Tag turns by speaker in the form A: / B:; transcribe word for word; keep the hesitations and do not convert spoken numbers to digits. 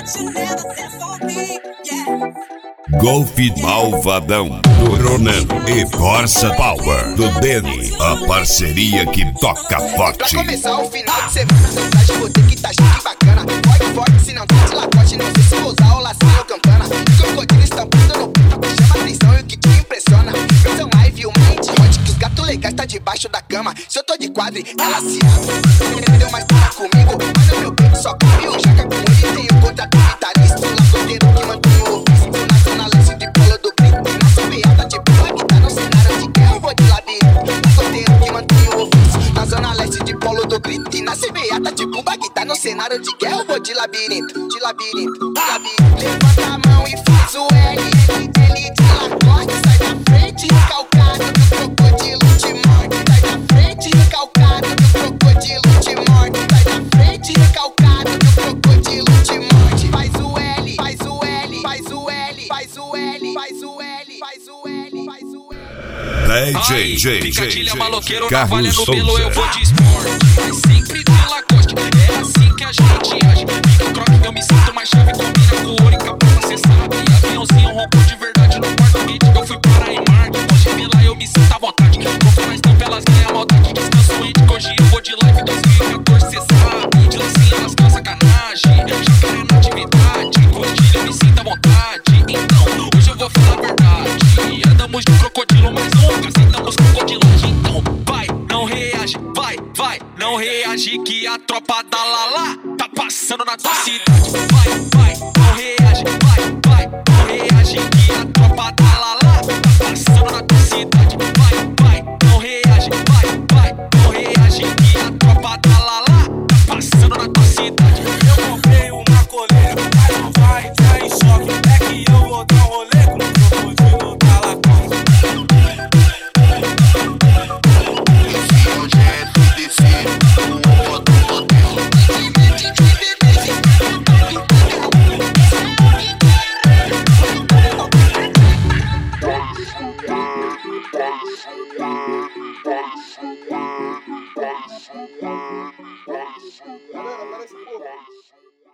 A: Golf Malvadão, do Ronan e Corsa Power, do Deni, a parceria que toca forte.
B: Pra começar o final de semana, no traje vou ter que tá chique bacana. Forte, forte, se não tá de lacote, não sei se vou usar o lacinho ou campana. Crocodilo estampado no peito, que chama atenção e o que te impressiona. Versão live, o mind hot, que os gatos legais tá debaixo da cama. Se eu tô de quadro, ela se abre. Entendeu? Mas tá comigo, mas no meu peito só cabe o jaca com ele. Tem o contrato vitalício, lá roteiro que mantém o ofício. Na zona leste de Polo do Grito, e na subiada de Pula que tá no cenário de guerra, eu vou de labirinto. O roteiro que mantém o ofício. Na zona leste de Polo do Grito, e na subiada de Pula que tá no cenário de guerra, eu vou de labirinto, de labirinto, de labirinto. Levanta a mão e faz o L, L, L de lacoste. Sai da frente, recalcado do crocodilo te morde. Sai da frente, recalcado do crocodilo te morde. Sai da frente, recalcado do crocodilo te morde. Faz o L, faz o L, faz o L, faz o L, faz o L, faz o L, faz o L.
A: D J,
C: Picadilha maloqueiro,
A: Carlos
C: navalha no
A: Souza.
C: pelo, eu vou de esporte. Mas sempre de Lacoste, é assim que a gente age. Fica croque, eu me sinto mais chave, combina com ouro e capota, cê sabe. Aviãozinho rompou de verdade no porta-gate, eu fui para em Marque. Hoje vi lá, eu me sinto à vontade. Vou na estampa, elas ganham a maldade. Descanso índico, hoje eu vou de live dois mil e catorze, cê sabe. De lacinha, elas com sacanagem. Jacaré na atividade, rodilha, eu me sinto à vontade. Então, hoje eu vou falar a verdade. Andamos de crocodilo, mas nunca sentamos crocodilagem. Então, vai, não reage, vai, vai, não reage que a tropa da Lala tá passando na tua cidade. Vai, vai, não reage, vai, vai, não reage que a tropa da Lala tá passando na tua cidade. Vai, vai, não reage, vai, vai, não reage que a tropa da Lala tá passando na tua cidade.
D: Eu comprei uma coleira, mas não vai entrar em choque. É que eu vou dar um rolê com o crocodilo da Lacoste.
E: Galera, parece um pouco.